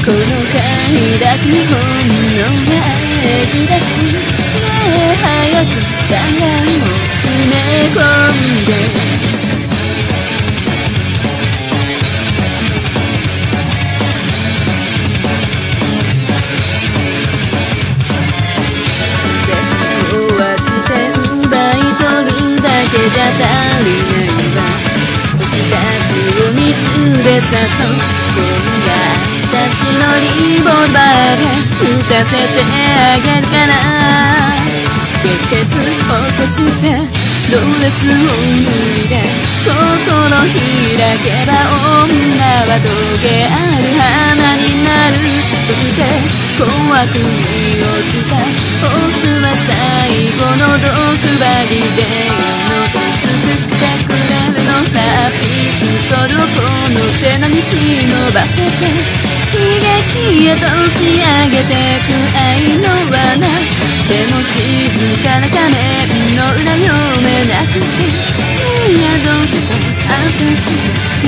この快楽に本能が吐き出すねえ早く弾丸を詰め込んでじゃ足りないわ星たちを水で誘う今夜私のリボルバーで撃たせてあげるから激鉄落としたドレスを脱いで心開けば女は溶け合う花になるそして紅白に落ちたオスは最後の毒針でしてくれるのさピストルをこの背中に忍ばせて悲劇へと仕上げてく愛の罠でも静かな仮面の裏読めなくていやどうして私じゃ